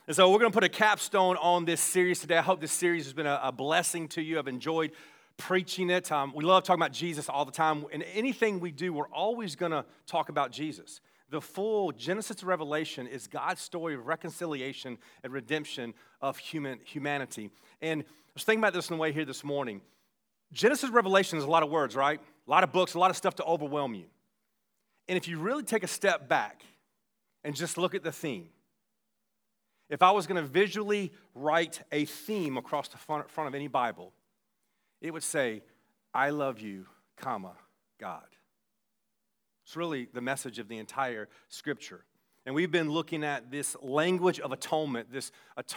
And so we're going to put a capstone on this series today. I hope this series has been a blessing to you. I've enjoyed preaching it. We love talking about Jesus all the time. And anything we do, we're always going to talk about Jesus. The full Genesis to Revelation is God's story of reconciliation and redemption of humanity. And I was thinking about this on the way here this morning. Genesis to Revelation is a lot of words, right? A lot of books, a lot of stuff to overwhelm you. And if you really take a step back and just look at the theme, if I was going to visually write a theme across the front of any Bible, it would say, I love you, comma, God. It's really the message of the entire Scripture. And we've been looking at this language of atonement, this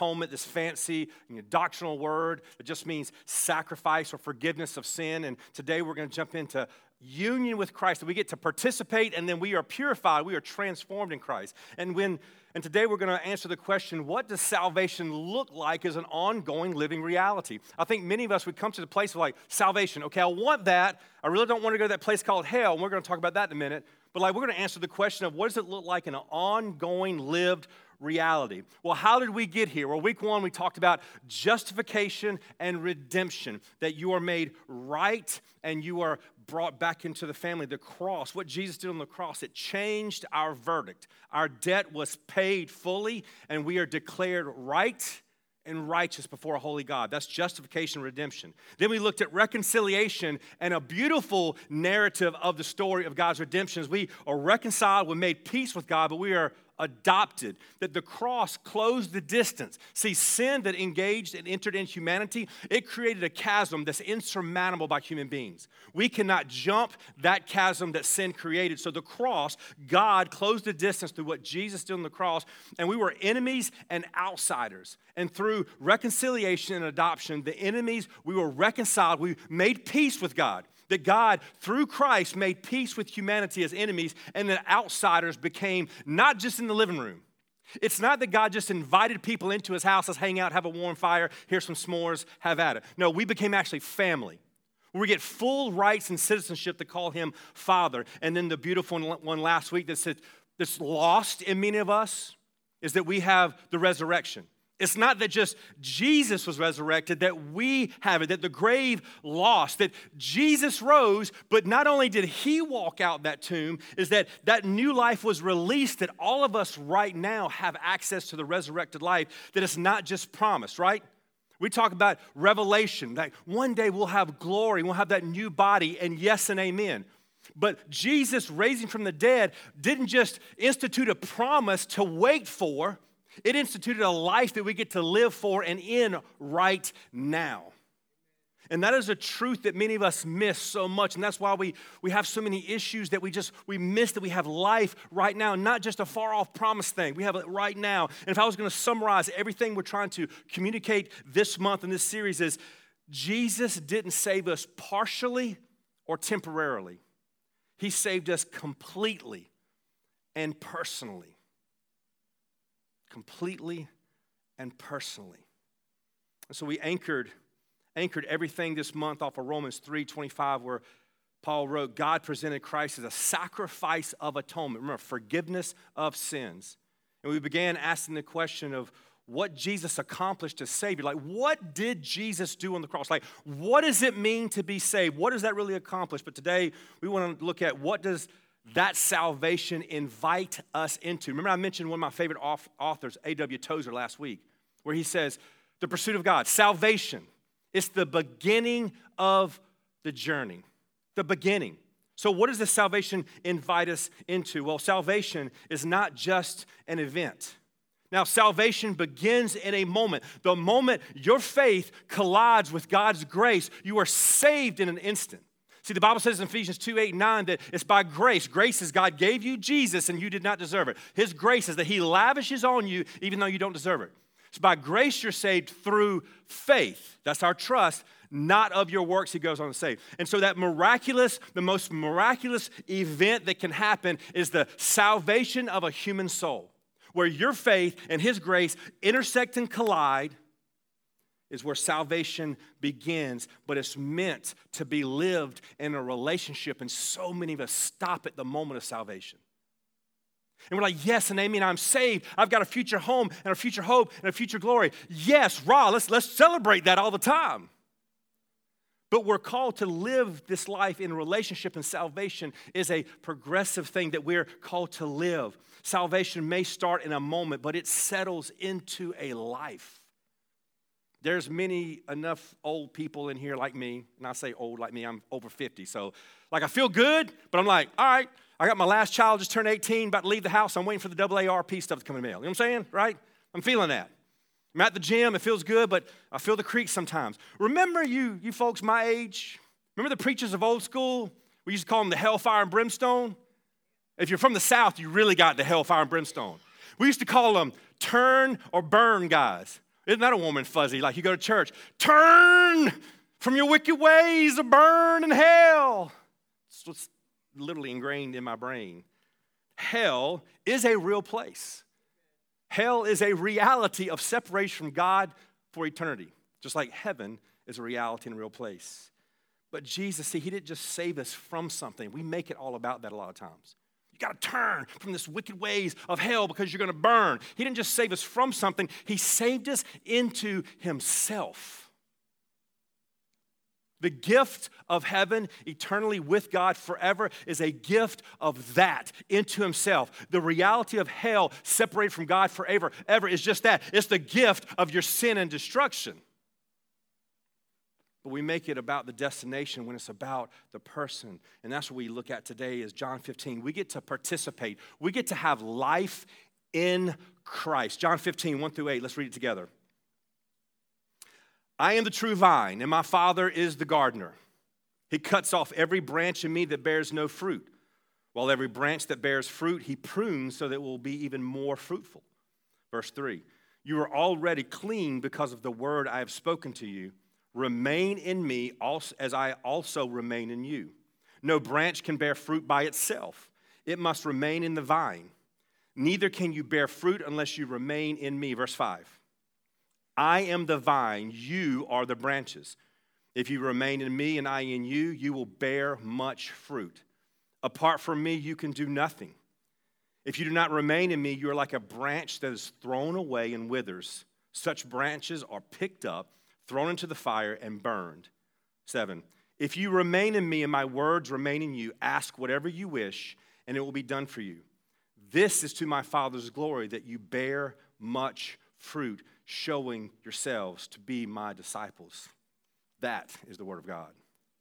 fancy doctrinal word that just means sacrifice or forgiveness of sin. And today we're going to jump into union with Christ, that we get to participate, and then we are purified, we are transformed in Christ. And today we're going to answer the question, what does salvation look like as an ongoing living reality? I think many of us would come to the place of like, salvation, okay, I want that. I really don't want to go to that place called hell, and we're going to talk about that in a minute. But like, we're going to answer the question of what does it look like in an ongoing lived reality? Well, how did we get here? Well, week one, we talked about justification and redemption, that you are made right and you are brought back into the family. The cross, what Jesus did on the cross, it changed our verdict. Our debt was paid fully, and we are declared right and righteous before a holy God. That's justification and redemption. Then we looked at reconciliation and a beautiful narrative of the story of God's redemption. As we are reconciled, we're made peace with God, but we are adopted, that the cross closed the distance. See, sin that engaged and entered in humanity, it created a chasm that's insurmountable by human beings. We cannot jump that chasm that sin created. So the cross, God closed the distance through what Jesus did on the cross, and we were enemies and outsiders. And through reconciliation and adoption, the enemies, we were reconciled, we made peace with God. That God, through Christ, made peace with humanity as enemies, and that outsiders became not just in the living room. It's not that God just invited people into his house, let's hang out, have a warm fire, here's some s'mores, have at it. No, we became actually family. We get full rights and citizenship to call him Father. And then the beautiful one last week that said, that's lost in many of us, is that we have the resurrection. It's not that just Jesus was resurrected, that we have it, that the grave lost, that Jesus rose, but not only did he walk out that tomb, is that that new life was released, that all of us right now have access to the resurrected life, that it's not just promised, right? We talk about revelation, that one day we'll have glory, we'll have that new body, and yes and amen. But Jesus raising from the dead didn't just institute a promise to wait for, it instituted a life that we get to live for and in right now. And that is a truth that many of us miss so much. And that's why we have so many issues that we miss, that we have life right now, not just a far off promise thing. We have it right now. And if I was going to summarize everything we're trying to communicate this month in this series is Jesus didn't save us partially or temporarily. He saved us completely and personally. Completely and personally. And so we anchored everything this month off of Romans 3:25, where Paul wrote, God presented Christ as a sacrifice of atonement. Remember, forgiveness of sins. And we began asking the question of what Jesus accomplished to save you. Like, what did Jesus do on the cross? Like, what does it mean to be saved? What does that really accomplish? But today, we want to look at what does that salvation invite us into. Remember, I mentioned one of my favorite authors, A.W. Tozer, last week, where he says, the pursuit of God, salvation, it's the beginning of the journey. The beginning. So what does this salvation invite us into? Well, salvation is not just an event. Now, salvation begins in a moment. The moment your faith collides with God's grace, you are saved in an instant. See, the Bible says in Ephesians 2:8-9 that it's by grace. Grace is God gave you Jesus and you did not deserve it. His grace is that he lavishes on you even though you don't deserve it. So by grace you're saved through faith. That's our trust, not of your works, he goes on to say. And so that the most miraculous event that can happen is the salvation of a human soul, where your faith and his grace intersect and collide, is where salvation begins, but it's meant to be lived in a relationship, and so many of us stop at the moment of salvation. And we're like, yes, and amen, I'm saved. I've got a future home and a future hope and a future glory. Yes, let's celebrate that all the time. But we're called to live this life in relationship, and salvation is a progressive thing that we're called to live. Salvation may start in a moment, but it settles into a life. There's enough old people in here like me, and I say old like me, I'm over 50, so like I feel good, but I'm like, all right, I got my last child just turned 18, about to leave the house, I'm waiting for the AARP stuff to come in the mail. You know what I'm saying, right? I'm feeling that. I'm at the gym, it feels good, but I feel the creaks sometimes. Remember you folks my age, remember the preachers of old school? We used to call them the hellfire and brimstone. If you're from the South, you really got the hellfire and brimstone. We used to call them turn or burn guys. Isn't that a warm and fuzzy? Like you go to church, turn from your wicked ways or burn in hell. It's what's literally ingrained in my brain. Hell is a real place. Hell is a reality of separation from God for eternity, just like heaven is a reality and a real place. But Jesus, see, he didn't just save us from something. We make it all about that a lot of times. You got to turn from this wicked ways of hell because you're going to burn. He didn't just save us from something. He saved us into himself. The gift of heaven, eternally with God forever, is a gift of that into himself. The reality of hell, separated from God forever, is just that. It's the gift of your sin and destruction. But we make it about the destination when it's about the person. And that's what we look at today is John 15. We get to participate. We get to have life in Christ. John 15, 1 through 8. Let's read it together. I am the true vine, and my Father is the gardener. He cuts off every branch in me that bears no fruit, while every branch that bears fruit he prunes so that it will be even more fruitful. Verse 3, you are already clean because of the word I have spoken to you. Remain in me as I also remain in you. No branch can bear fruit by itself. It must remain in the vine. Neither can you bear fruit unless you remain in me. Verse 5. I am the vine, you are the branches. If you remain in me and I in you, you will bear much fruit. Apart from me, you can do nothing. If you do not remain in me, you are like a branch that is thrown away and withers. Such branches are picked up, thrown into the fire, and burned. 7. If you remain in me and my words remain in you, ask whatever you wish, and it will be done for you. This is to my Father's glory, that you bear much fruit, showing yourselves to be my disciples. That is the word of God.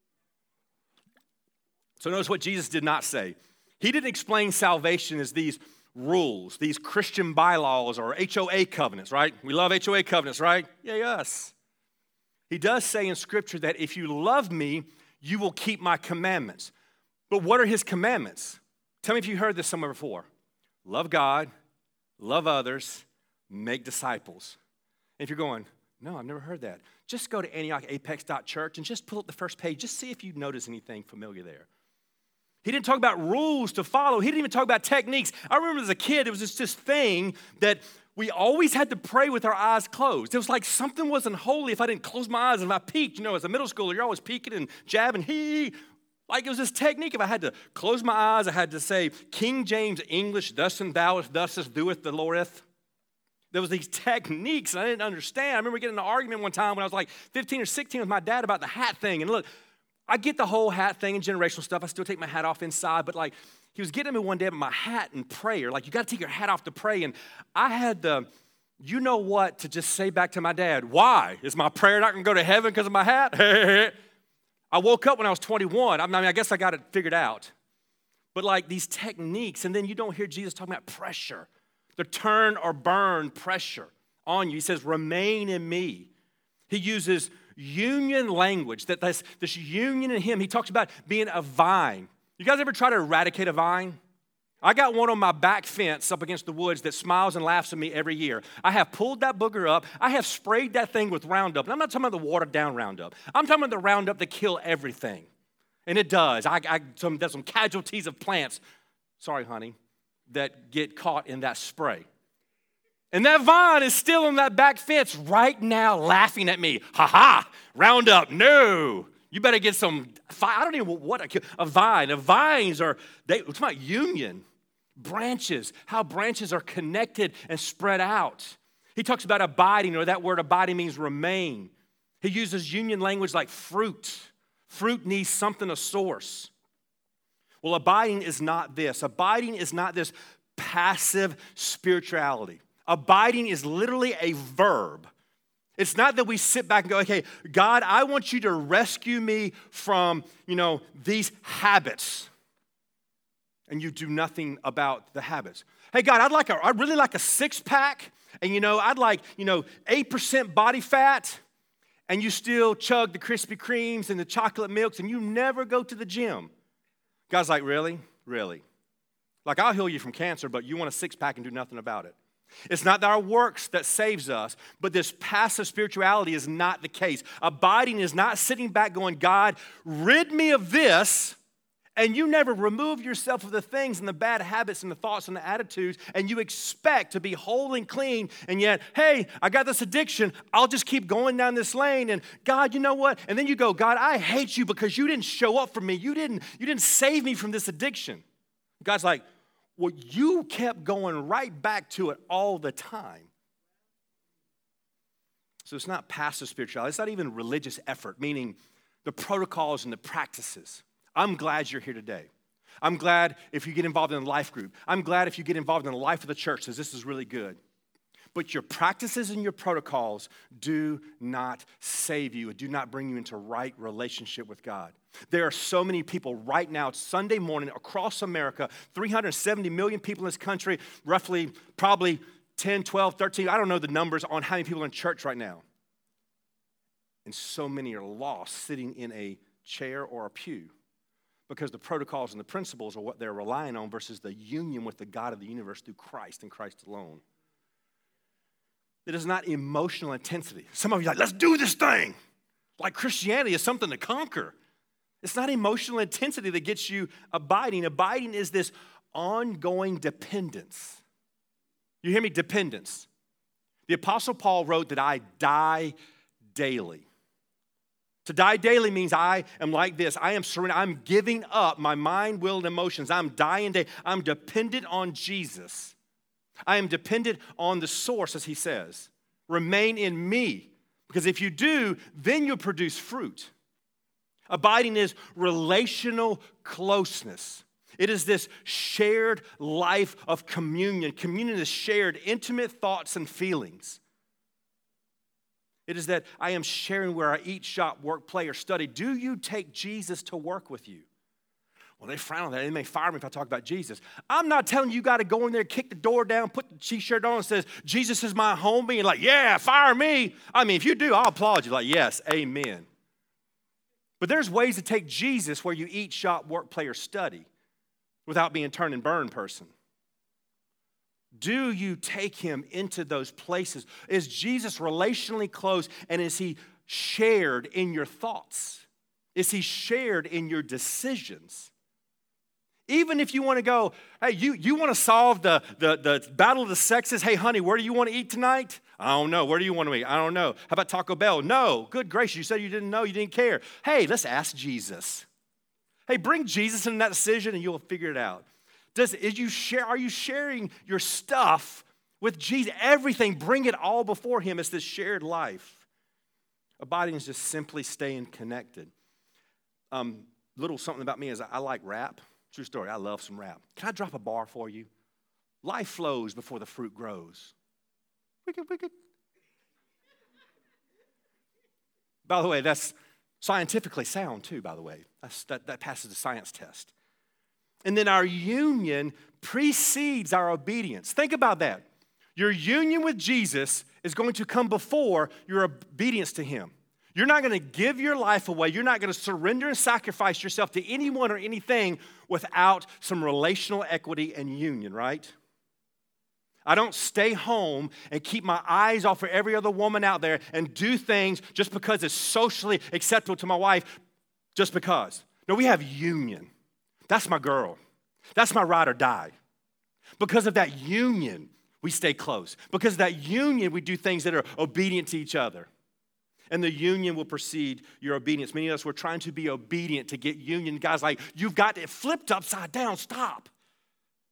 So notice what Jesus did not say. He didn't explain salvation as these rules, these Christian bylaws or HOA covenants, right? We love HOA covenants, right? Yeah, yes. He does say in Scripture that if you love me, you will keep my commandments. But what are his commandments? Tell me if you heard this somewhere before. Love God, love others, make disciples. If you're going, no, I've never heard that, just go to AntiochApex.church and just pull up the first page. Just see if you notice anything familiar there. He didn't talk about rules to follow. He didn't even talk about techniques. I remember as a kid, it was just this thing that we always had to pray with our eyes closed. It was like something wasn't holy if I didn't close my eyes. And if I peeked, as a middle schooler, you're always peeking and jabbing. Like it was this technique. If I had to close my eyes, I had to say, King James English, thus and thouest, thusest doeth the Lordeth. There was these techniques, and I didn't understand. I remember getting in an argument one time when I was like 15 or 16 with my dad about the hat thing. And look, I get the whole hat thing and generational stuff. I still take my hat off inside. But like he was getting me one day about my hat and prayer. Like you got to take your hat off to pray. And I had the, to just say back to my dad, why? Is my prayer not going to go to heaven because of my hat? I woke up when I was 21. I guess I got it figured out. But like these techniques, and then you don't hear Jesus talking about pressure. The turn or burn pressure on you. He says, remain in me. He uses union language, that this union in him. He talks about being a vine. You guys ever try to eradicate a vine? I got one on my back fence up against the woods that smiles and laughs at me every year. I have pulled that booger up. I have sprayed that thing with Roundup. And I'm not talking about the watered down Roundup. I'm talking about the Roundup that kill everything. And it does. There's some casualties of plants. Sorry, honey. That get caught in that spray. And that vine is still on that back fence right now laughing at me. Ha ha, Roundup, no. You better get some, I don't even know what a vine. The vines are, it's about union. Branches, how branches are connected and spread out. He talks about abiding, or that word abiding means remain. He uses union language like fruit. Fruit needs something to source. Well, abiding is not this. Abiding is not this passive spirituality. Abiding is literally a verb. It's not that we sit back and go, okay, God, I want you to rescue me from, these habits. And you do nothing about the habits. Hey, God, I'd really like a six-pack, and I'd like, 8% body fat, and you still chug the Krispy Kremes and the chocolate milks, and you never go to the gym. God's like, really? Really? Like, I'll heal you from cancer, but you want a six-pack and do nothing about it. It's not our works that saves us, but this passive spirituality is not the case. Abiding is not sitting back going, God, rid me of this, and you never remove yourself of the things and the bad habits and the thoughts and the attitudes, and you expect to be whole and clean, and yet, hey, I got this addiction, I'll just keep going down this lane, and God, you know what? And then you go, God, I hate you because you didn't show up for me. You didn't save me from this addiction. God's like, well, you kept going right back to it all the time. So it's not passive spirituality. It's not even religious effort, meaning the protocols and the practices. I'm glad you're here today. I'm glad if you get involved in a life group. I'm glad if you get involved in the life of the church, because this is really good. But your practices and your protocols do not save you and do not bring you into right relationship with God. There are so many people right now, it's Sunday morning, across America, 370 million people in this country, roughly probably 10, 12, 13, I don't know the numbers on how many people are in church right now. And so many are lost sitting in a chair or a pew because the protocols and the principles are what they're relying on versus the union with the God of the universe through Christ and Christ alone. It is not emotional intensity. Some of you are like, let's do this thing. Like Christianity is something to conquer. It's not emotional intensity that gets you abiding. Abiding is this ongoing dependence. You hear me? Dependence. The Apostle Paul wrote that I die daily. To die daily means I am like this. I am surrendering. I'm giving up my mind, will, and emotions. I'm dying daily. I'm dependent on Jesus. I am dependent on the source, as he says. Remain in me. Because if you do, then you'll produce fruit. Abiding is relational closeness. It is this shared life of communion. Communion is shared intimate thoughts and feelings. It is that I am sharing where I eat, shop, work, play, or study. Do you take Jesus to work with you? Well, they frown on that. They may fire me if I talk about Jesus. I'm not telling you got to go in there, kick the door down, put the t-shirt on and says, Jesus is my homie. And like, yeah, fire me. I mean, if you do, I'll applaud you. Like, yes, amen. But there's ways to take Jesus where you eat, shop, work, play, or study without being a turn and burn person. Do you take him into those places? Is Jesus relationally close, and is he shared in your thoughts? Is he shared in your decisions? Even if you want to go, hey, you want to solve the battle of the sexes? Hey, honey, where do you want to eat tonight? I don't know. Where do you want to eat? I don't know. How about Taco Bell? No. Good gracious, you said you didn't know, you didn't care. Hey, let's ask Jesus. Hey, bring Jesus in that decision and you'll figure it out. Are you sharing your stuff with Jesus? Everything, bring it all before him. It's this shared life. Abiding is just simply staying connected. Little something about me is I like rap. True story, I love some rap. Can I drop a bar for you? Life flows before the fruit grows. Wicked. By the way, that's scientifically sound too, by the way. That passes the science test. And then our union precedes our obedience. Think about that. Your union with Jesus is going to come before your obedience to him. You're not going to give your life away. You're not going to surrender and sacrifice yourself to anyone or anything without some relational equity and union, right? I don't stay home and keep my eyes off of every other woman out there and do things just because it's socially acceptable to my wife, just because. No, we have union. That's my girl. That's my ride or die. Because of that union, we stay close. Because of that union, we do things that are obedient to each other. And the union will precede your obedience. Many of us, we're trying to be obedient to get union. God's like, you've got it flipped upside down. Stop.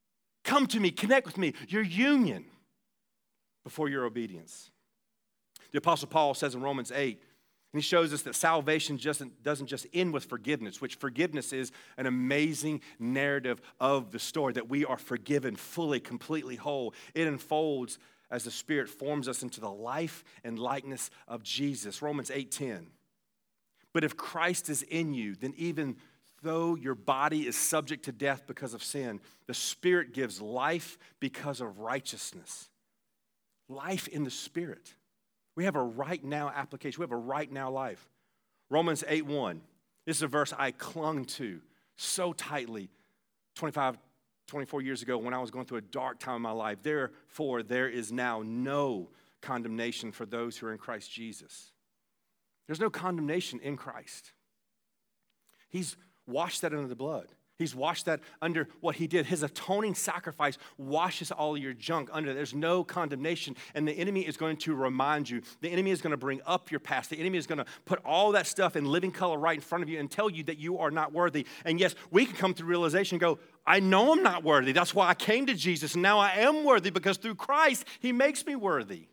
Come to me, connect with me, your union before your obedience. The Apostle Paul says in Romans 8, and he shows us that salvation doesn't just end with forgiveness, which forgiveness is an amazing narrative of the story, that we are forgiven fully, completely whole. It unfolds as the Spirit forms us into the life and likeness of Jesus. Romans 8:10. But if Christ is in you, then even though your body is subject to death because of sin, the Spirit gives life because of righteousness. Life in the Spirit. We have a right now application. We have a right now life. Romans 8:1. This is a verse I clung to so tightly 24 years ago when I was going through a dark time in my life. Therefore, there is now no condemnation for those who are in Christ Jesus. There's no condemnation in Christ. He's washed that under the blood. He's washed that under what he did. His atoning sacrifice washes all your junk under. There's no condemnation. And the enemy is going to remind you. The enemy is going to bring up your past. The enemy is going to put all that stuff in living color right in front of you and tell you that you are not worthy. And yes, we can come to realization and go, I know I'm not worthy. That's why I came to Jesus. And now I am worthy because through Christ, he makes me worthy.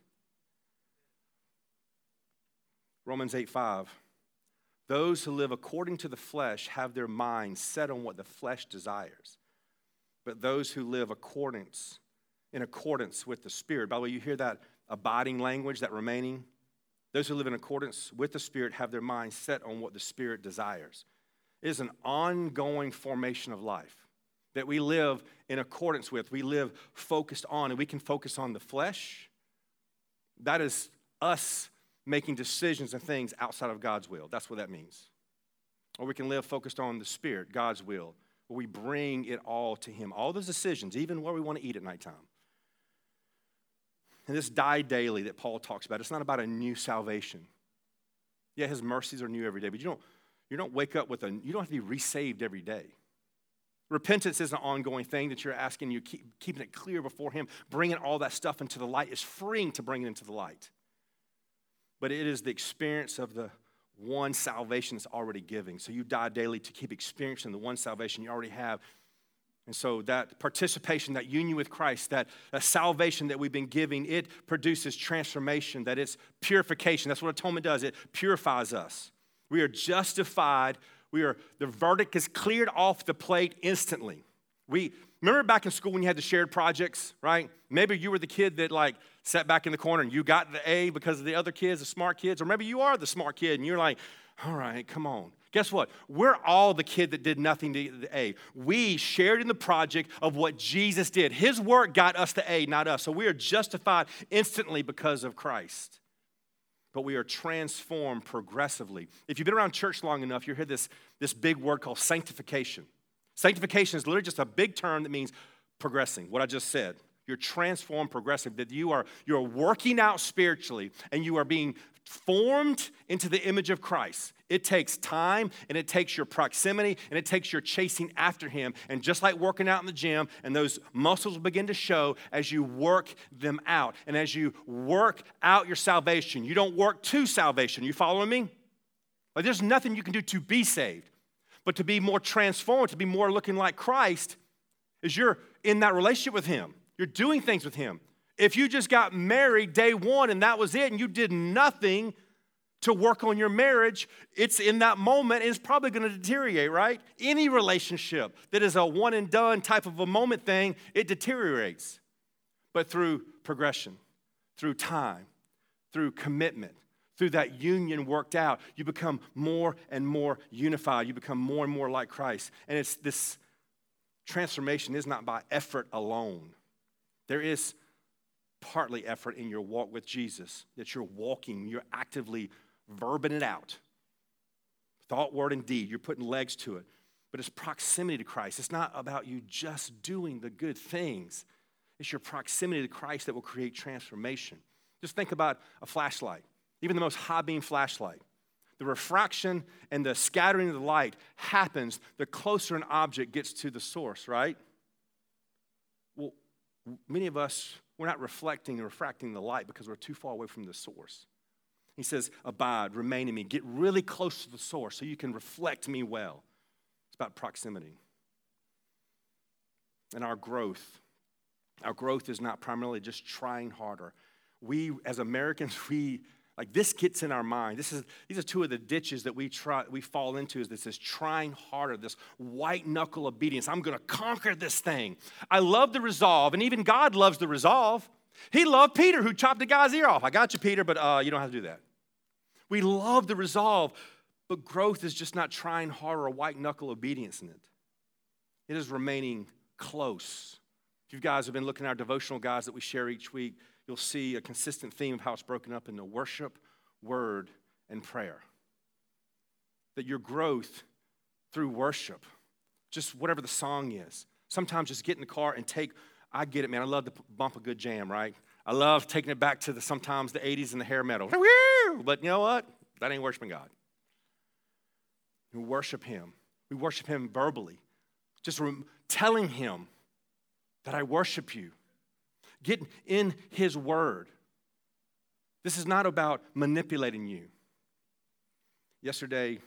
Romans 8:5. Those who live according to the flesh have their minds set on what the flesh desires. But those who live in accordance with the Spirit. By the way, you hear that abiding language, that remaining? Those who live in accordance with the Spirit have their minds set on what the Spirit desires. It is an ongoing formation of life that we live in accordance with. We live focused on, and we can focus on the flesh. That is us making decisions and things outside of God's will. That's what that means. Or we can live focused on the Spirit, God's will, where we bring it all to him. All those decisions, even where we want to eat at nighttime. And this die daily that Paul talks about, it's not about a new salvation. Yeah, his mercies are new every day, but you don't wake up with you don't have to be resaved every day. Repentance is an ongoing thing that you're asking, you're keeping it clear before him. Bringing all that stuff into the light is freeing to bring it into the light. But it is the experience of the one salvation that's already giving. So you die daily to keep experiencing the one salvation you already have. And so that participation, that union with Christ, that salvation that we've been giving, it produces transformation, that it's purification. That's what atonement does. It purifies us. We are justified. The verdict is cleared off the plate instantly. Remember back in school when you had the shared projects, right? Maybe you were the kid that sat back in the corner and you got the A because of the other kids, the smart kids. Or maybe you are the smart kid and you're like, all right, come on. Guess what? We're all the kid that did nothing to get the A. We shared in the project of what Jesus did. His work got us the A, not us. So we are justified instantly because of Christ. But we are transformed progressively. If you've been around church long enough, you hear this big word called sanctification. Sanctification is literally just a big term that means progressing, what I just said. You're transformed progressive, that you're working out spiritually and you are being formed into the image of Christ. It takes time and it takes your proximity and it takes your chasing after him. And just like working out in the gym, and those muscles will begin to show as you work them out. And as you work out your salvation, you don't work to salvation. You following me? There's nothing you can do to be saved. But to be more transformed, to be more looking like Christ, is you're in that relationship with him. You're doing things with him. If you just got married day one and that was it and you did nothing to work on your marriage, it's in that moment, it's probably going to deteriorate, right? Any relationship that is a one and done type of a moment thing, it deteriorates. But through progression, through time, through commitment, through that union worked out, you become more and more unified. You become more and more like Christ. And it's this transformation is not by effort alone. There is partly effort in your walk with Jesus, that you're walking, you're actively verbing it out. Thought, word, and deed. You're putting legs to it. But it's proximity to Christ. It's not about you just doing the good things. It's your proximity to Christ that will create transformation. Just think about a flashlight. Even the most high beam flashlight. The refraction and the scattering of the light happens the closer an object gets to the source, right? Well, many of us, we're not reflecting and refracting the light because we're too far away from the source. He says, abide, remain in me. Get really close to the source so you can reflect me well. It's about proximity. And our growth Our growth is not primarily just trying harder. We, as Americans, this gets in our mind. These are two of the ditches that we fall into, is this trying harder, this white knuckle obedience. I'm going to conquer this thing. I love the resolve, and even God loves the resolve. He loved Peter, who chopped the guy's ear off. I got you, Peter, but you don't have to do that. We love the resolve, but growth is just not trying harder or white knuckle obedience in it. It is remaining close. If you guys have been looking at our devotional guides that we share each week, you'll see a consistent theme of how it's broken up into worship, word, and prayer. That your growth through worship, just whatever the song is, sometimes just get in the car and I get it, man. I love to bump a good jam, right? I love taking it back to sometimes the 80s and the hair metal. But you know what? That ain't worshiping God. We worship Him. We worship Him verbally. Just telling Him that I worship you. Get in His word. This is not about manipulating you. Yesterday,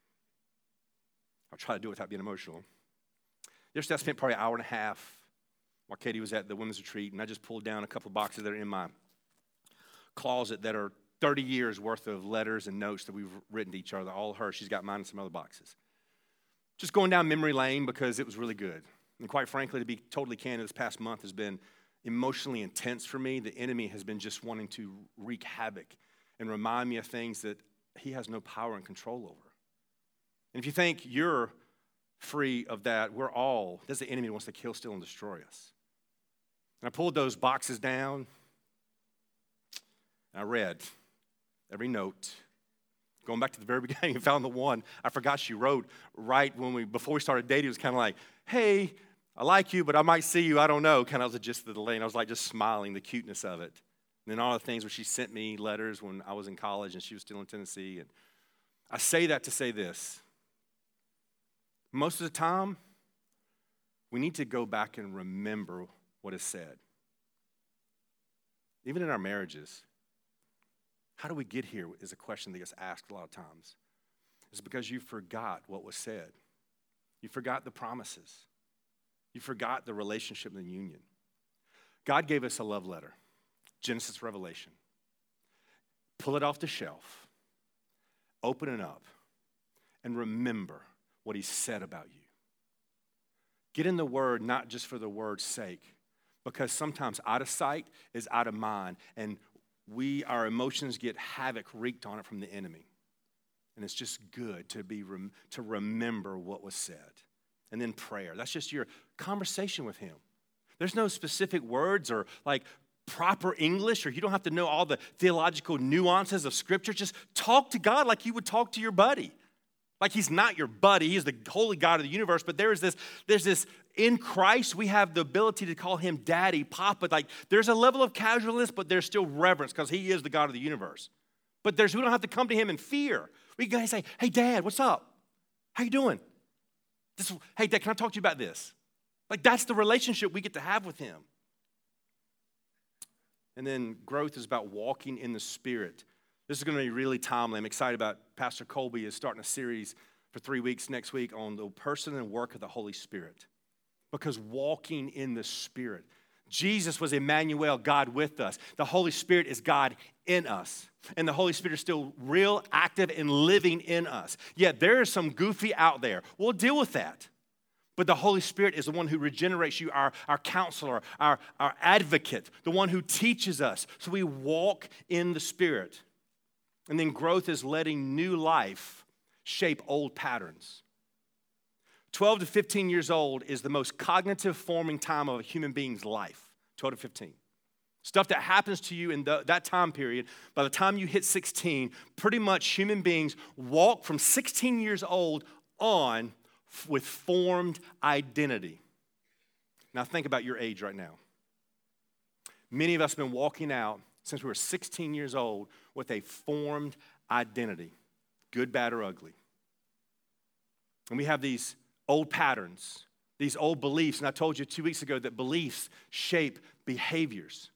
I'll try to do it without being emotional. Yesterday, I spent probably an hour and a half while Katie was at the women's retreat, and I just pulled down a couple of boxes that are in my closet that are 30 years worth of letters and notes that we've written to each other, all hers. She's got mine and some other boxes. Just going down memory lane because it was really good. And quite frankly, to be totally candid, this past month has been emotionally intense for me. The enemy has been just wanting to wreak havoc and remind me of things that he has no power and control over. And if you think you're free of that, there's the enemy that wants to kill, steal, and destroy us. And I pulled those boxes down, and I read every note. Going back to the very beginning, I found the one I forgot she wrote right before we started dating. It was kind of like, hey, I like you, but I might see you, I don't know. Kind of was the gist of the lane. I was like just smiling, the cuteness of it. And then all the things where she sent me letters when I was in college and she was still in Tennessee. And I say that to say this. Most of the time, we need to go back and remember what is said. Even in our marriages, how do we get here is a question that gets asked a lot of times. It's because you forgot what was said. You forgot the promises. You forgot the relationship and the union. God gave us a love letter, Genesis, Revelation. Pull it off the shelf, open it up, and remember what He said about you. Get in the Word not just for the word's sake, because sometimes out of sight is out of mind, and our emotions get havoc wreaked on it from the enemy. And it's just good to remember what was said. And then prayer. That's just your conversation with Him. There's no specific words or like proper English, or you don't have to know all the theological nuances of Scripture. Just talk to God like you would talk to your buddy. Like He's not your buddy. He's the holy God of the universe. But there's this in Christ, we have the ability to call Him Daddy, Papa. Like there's a level of casualness, but there's still reverence because He is the God of the universe. But we don't have to come to Him in fear. We can say, hey, Dad, what's up? How you doing? Hey, Dad, can I talk to you about this? Like that's the relationship we get to have with Him. And then growth is about walking in the Spirit. This is going to be really timely. I'm excited about Pastor Colby is starting a series for 3 weeks next week on the person and work of the Holy Spirit. Because walking in the Spirit. Jesus was Emmanuel, God with us. The Holy Spirit is God in us. And the Holy Spirit is still real, active, and living in us. Yet there is some goofy out there. We'll deal with that. But the Holy Spirit is the one who regenerates you, our counselor, our advocate, the one who teaches us. So we walk in the Spirit. And then growth is letting new life shape old patterns. 12 to 15 years old is the most cognitive forming time of a human being's life, 12 to 15. Stuff that happens to you in that time period, by the time you hit 16, pretty much human beings walk from 16 years old on with formed identity. Now think about your age right now. Many of us have been walking out since we were 16 years old with a formed identity, good, bad, or ugly. And we have these old patterns, these old beliefs, and I told you 2 weeks ago that beliefs shape behaviors.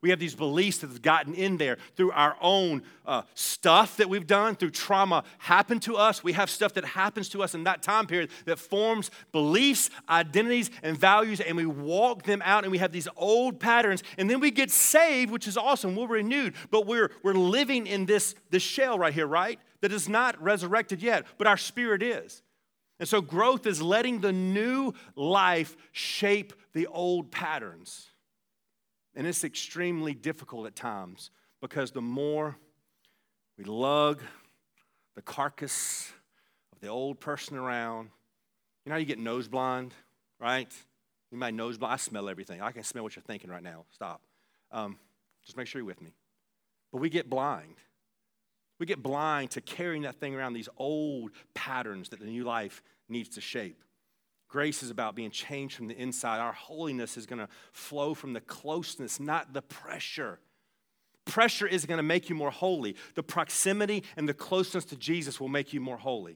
We have these beliefs that have gotten in there through our own stuff that we've done, through trauma happened to us. We have stuff that happens to us in that time period that forms beliefs, identities, and values, and we walk them out, and we have these old patterns, and then we get saved, which is awesome. We're renewed, but we're living in this shell right here, right? That is not resurrected yet, but our spirit is. And so growth is letting the new life shape the old patterns. And it's extremely difficult at times because the more we lug the carcass of the old person around, you know how you get nose blind, right? You might nose blind. I smell everything. I can smell what you're thinking right now. Stop. Just make sure you're with me. But we get blind. We get blind to carrying that thing around, these old patterns that the new life needs to shape. Grace is about being changed from the inside. Our holiness is going to flow from the closeness, not the pressure. Pressure isn't going to make you more holy. The proximity and the closeness to Jesus will make you more holy.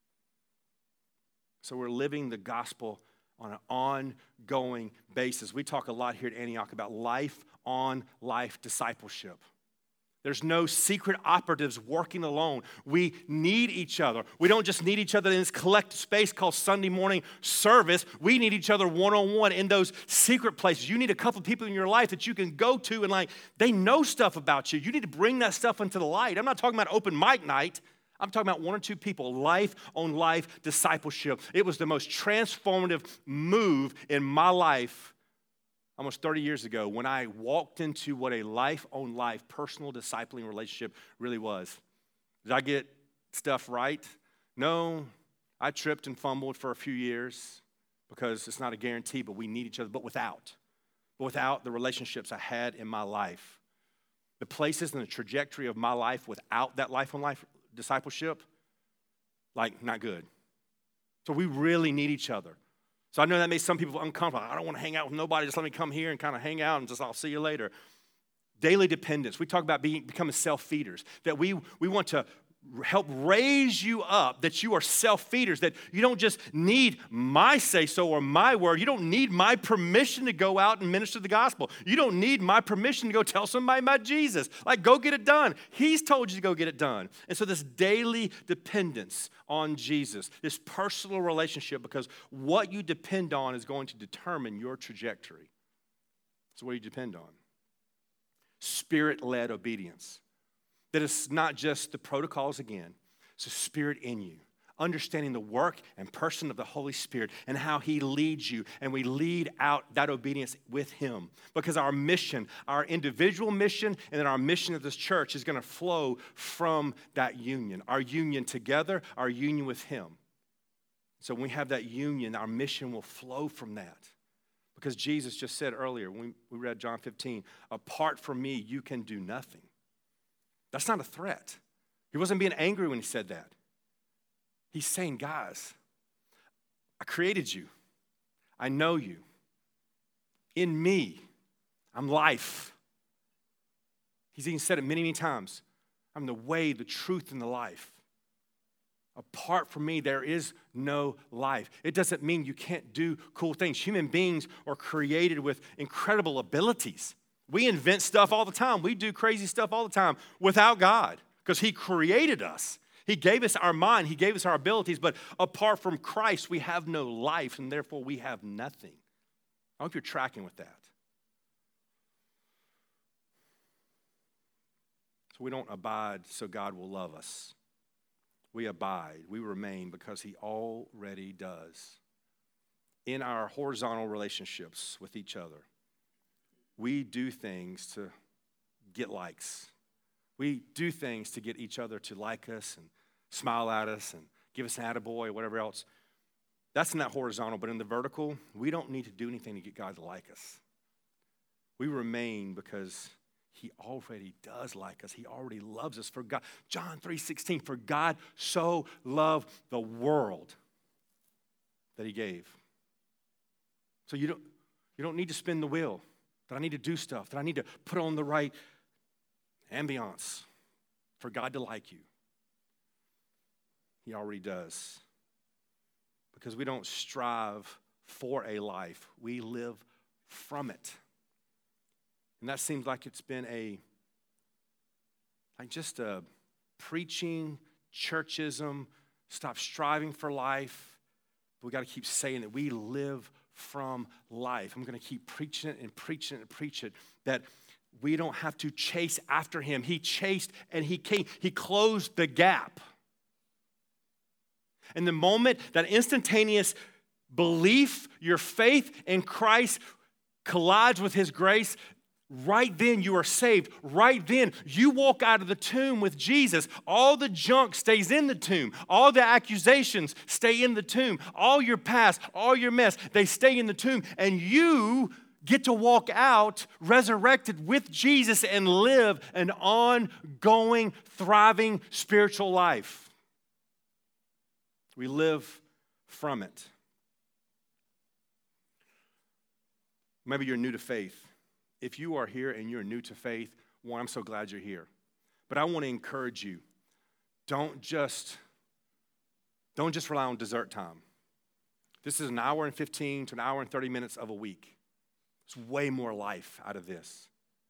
So we're living the gospel on an ongoing basis. We talk a lot here at Antioch about life-on-life discipleship. There's no secret operatives working alone. We need each other. We don't just need each other in this collective space called Sunday morning service. We need each other one-on-one in those secret places. You need a couple of people in your life that you can go to and they know stuff about you. You need to bring that stuff into the light. I'm not talking about open mic night. I'm talking about one or two people, life-on-life discipleship. It was the most transformative move in my life almost 30 years ago when I walked into what a life-on-life personal discipling relationship really was. Did I get stuff right? No. I tripped and fumbled for a few years because it's not a guarantee, but we need each other. But without the relationships I had in my life, the places and the trajectory of my life without that life-on-life discipleship, not good. So we really need each other. So I know that makes some people uncomfortable. I don't want to hang out with nobody. Just let me come here and kind of hang out and just I'll see you later. Daily dependence. We talk about becoming self-feeders, that we want to help raise you up, that you are self-feeders, that you don't just need my say-so or my word. You don't need my permission to go out and minister the gospel. You don't need my permission to go tell somebody about Jesus. Go get it done. He's told you to go get it done. And so this daily dependence on Jesus, this personal relationship, because what you depend on is going to determine your trajectory. So what do you depend on? Spirit-led obedience. That it's not just the protocols again, it's a spirit in you. Understanding the work and person of the Holy Spirit and how He leads you, and we lead out that obedience with Him. Because our mission, our individual mission, and then our mission of this church is going to flow from that union. Our union together, our union with Him. So when we have that union, our mission will flow from that. Because Jesus just said earlier, when we read John 15, apart from me, you can do nothing. That's not a threat. He wasn't being angry when He said that. He's saying, guys, I created you. I know you. In me, I'm life. He's even said it many, many times. I'm the way, the truth, and the life. Apart from me, there is no life. It doesn't mean you can't do cool things. Human beings are created with incredible abilities. We invent stuff all the time. We do crazy stuff all the time without God because He created us. He gave us our mind. He gave us our abilities. But apart from Christ, we have no life, and therefore we have nothing. I hope you're tracking with that. So we don't abide so God will love us. We abide. We remain because He already does. In our horizontal relationships with each other, we do things to get likes. We do things to get each other to like us and smile at us and give us an attaboy or whatever else. That's in that horizontal, but in the vertical, we don't need to do anything to get God to like us. We remain because He already does like us. He already loves us. For God, John 3:16, for God so loved the world that He gave. So you don't need to spin the wheel. That I need to do stuff, that I need to put on the right ambiance for God to like you. He already does. Because we don't strive for a life, we live from it. And that seems like it's been just a preaching, churchism, stop striving for life. But we got to keep saying that we live from life. I'm going to keep preaching it and preaching it and preaching it, that we don't have to chase after him. He chased and he came. He closed the gap. And the moment that instantaneous belief, your faith in Christ collides with his grace, right then you are saved. Right then you walk out of the tomb with Jesus. All the junk stays in the tomb. All the accusations stay in the tomb. All your past, all your mess, they stay in the tomb. And you get to walk out resurrected with Jesus and live an ongoing, thriving spiritual life. We live from it. Maybe you're new to faith. If you are here and you're new to faith, one, I'm so glad you're here. But I want to encourage you, don't just rely on dessert time. This is an hour and 15 to an hour and 30 minutes of a week. There's way more life out of this.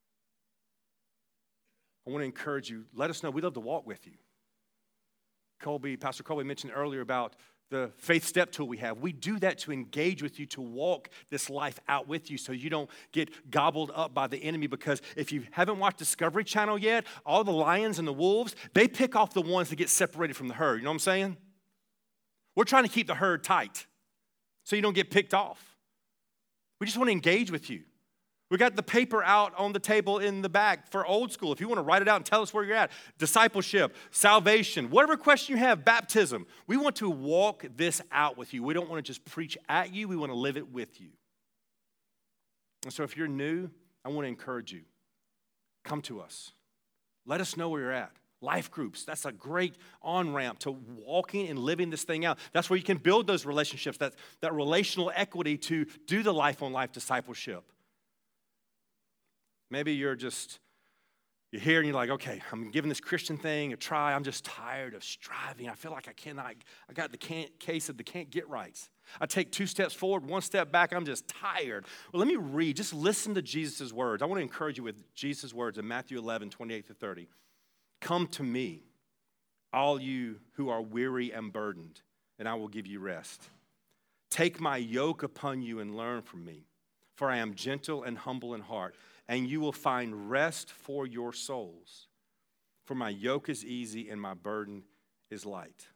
I want to encourage you, let us know. We'd love to walk with you. Pastor Colby mentioned earlier about the faith step tool we have. We do that to engage with you, to walk this life out with you so you don't get gobbled up by the enemy, because if you haven't watched Discovery Channel yet, all the lions and the wolves, they pick off the ones that get separated from the herd. You know what I'm saying? We're trying to keep the herd tight so you don't get picked off. We just want to engage with you. We got the paper out on the table in the back for old school. If you want to write it out and tell us where you're at, discipleship, salvation, whatever question you have, baptism. We want to walk this out with you. We don't want to just preach at you. We want to live it with you. And so if you're new, I want to encourage you. Come to us. Let us know where you're at. Life groups, that's a great on-ramp to walking and living this thing out. That's where you can build those relationships, that relational equity to do the life-on-life discipleship. Maybe you're here and you're like, okay, I'm giving this Christian thing a try. I'm just tired of striving. I feel like I got the case of the can't get rights. I take 2 steps forward, 1 step back. I'm just tired. Well, let me read. Just listen to Jesus' words. I want to encourage you with Jesus' words in Matthew 11, 28 to 30. Come to me, all you who are weary and burdened, and I will give you rest. Take my yoke upon you and learn from me, for I am gentle and humble in heart, and you will find rest for your souls. For my yoke is easy and my burden is light.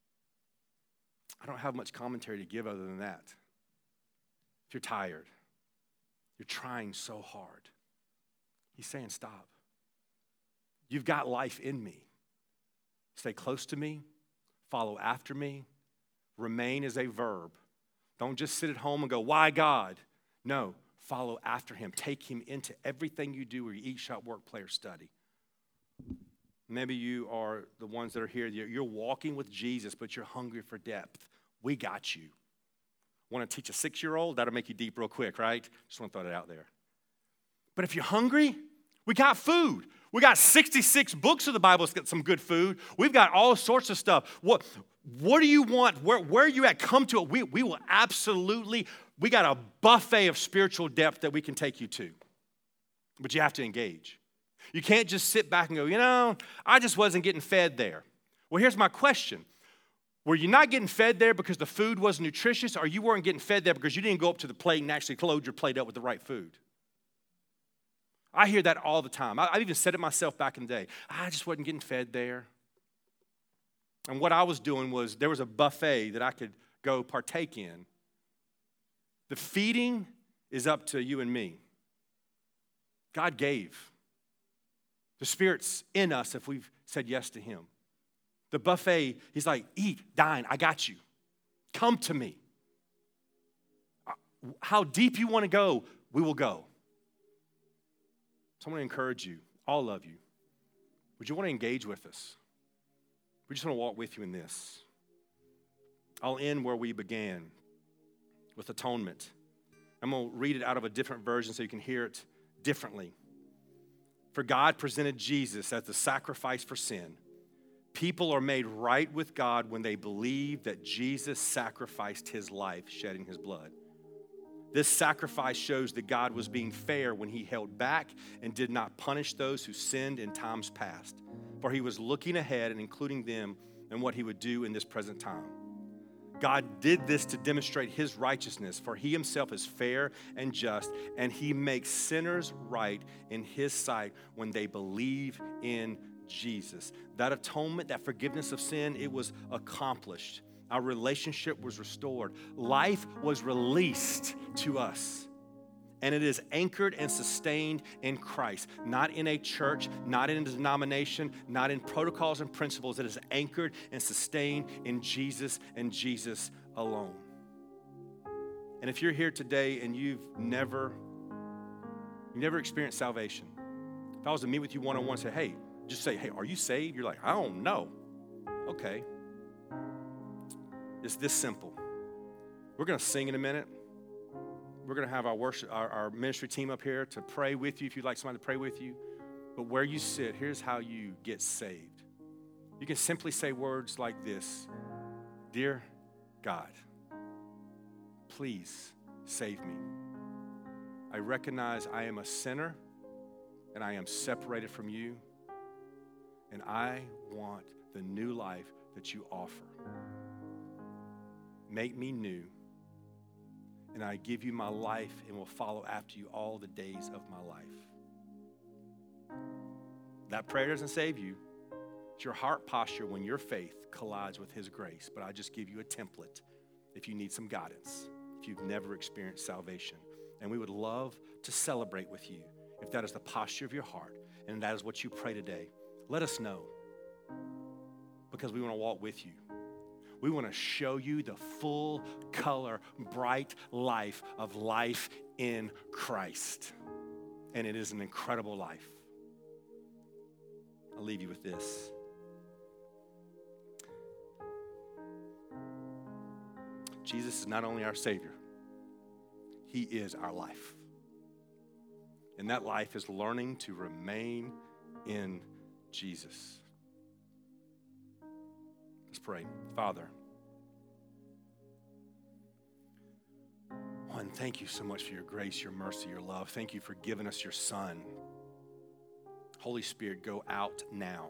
I don't have much commentary to give other than that. If you're tired, you're trying so hard, he's saying stop. You've got life in me. Stay close to me. Follow after me. Remain is a verb. Don't just sit at home and go, why God? No. Follow after him. Take him into everything you do, where you eat, shop, work, play, or study. Maybe you are the ones that are here. You're walking with Jesus, but you're hungry for depth. We got you. Want to teach a 6-year-old? That'll make you deep real quick, right? Just want to throw that out there. But if you're hungry, we got food. We got 66 books of the Bible that's got some good food. We've got all sorts of stuff. What do you want? Where are you at? Come to it. We will absolutely. We got a buffet of spiritual depth that we can take you to. But you have to engage. You can't just sit back and go, I just wasn't getting fed there. Well, here's my question. Were you not getting fed there because the food wasn't nutritious, or you weren't getting fed there because you didn't go up to the plate and actually load your plate up with the right food? I hear that all the time. I've even said it myself back in the day. I just wasn't getting fed there. And what I was doing was there was a buffet that I could go partake in. The feeding is up to you and me. God gave. The Spirit's in us if we've said yes to him. The buffet, he's like, eat, dine, I got you. Come to me. How deep you want to go, we will go. So I want to encourage you, all of you. Would you want to engage with us? We just want to walk with you in this. I'll end where we began, with atonement. I'm going to read it out of a different version so you can hear it differently. For God presented Jesus as the sacrifice for sin. People are made right with God when they believe that Jesus sacrificed his life, shedding his blood. This sacrifice shows that God was being fair when he held back and did not punish those who sinned in times past, for he was looking ahead and including them in what he would do in this present time. God did this to demonstrate his righteousness, for he himself is fair and just, and he makes sinners right in his sight when they believe in Jesus. That atonement, that forgiveness of sin, it was accomplished. Our relationship was restored. Life was released to us. And it is anchored and sustained in Christ, not in a church, not in a denomination, not in protocols and principles. It is anchored and sustained in Jesus and Jesus alone. And if you're here today and you've never experienced salvation, if I was to meet with you one-on-one and say, hey, just say, hey, are you saved? You're like, I don't know. Okay. It's this simple. We're going to sing in a minute. We're going to have our ministry team up here to pray with you if you'd like somebody to pray with you. But where you sit, here's how you get saved. You can simply say words like this: Dear God, please save me. I recognize I am a sinner and I am separated from you, and I want the new life that you offer. Make me new, and I give you my life and will follow after you all the days of my life. That prayer doesn't save you. It's your heart posture when your faith collides with his grace. But I just give you a template if you need some guidance, if you've never experienced salvation. And we would love to celebrate with you if that is the posture of your heart and that is what you pray today. Let us know, because we want to walk with you. We want to show you the full color, bright life of life in Christ. And it is an incredible life. I'll leave you with this. Jesus is not only our Savior, he is our life. And that life is learning to remain in Jesus. Let's pray. Father, one, thank you so much for your grace, your mercy, your love. Thank you for giving us your Son. Holy Spirit, go out now.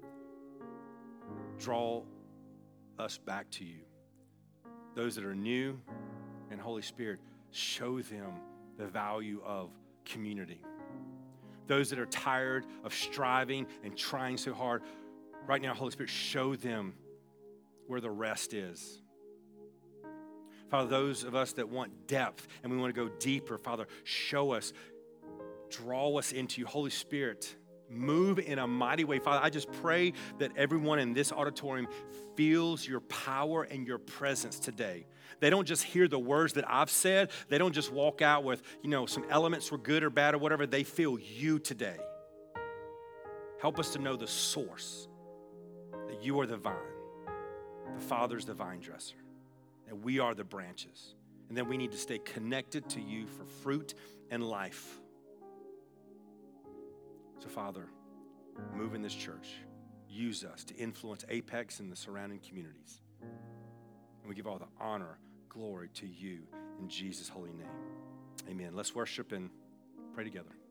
Draw us back to you. Those that are new, and Holy Spirit, show them the value of community. Those that are tired of striving and trying so hard, right now, Holy Spirit, show them where the rest is. Father, those of us that want depth and we want to go deeper, Father, show us, draw us into you. Holy Spirit, move in a mighty way. Father, I just pray that everyone in this auditorium feels your power and your presence today. They don't just hear the words that I've said. They don't just walk out with, some elements were good or bad or whatever. They feel you today. Help us to know the source, that you are the vine. The Father's the vine dresser, and we are the branches. And then we need to stay connected to you for fruit and life. So, Father, move in this church. Use us to influence Apex and the surrounding communities. And we give all the honor, glory to you in Jesus' holy name. Amen. Let's worship and pray together.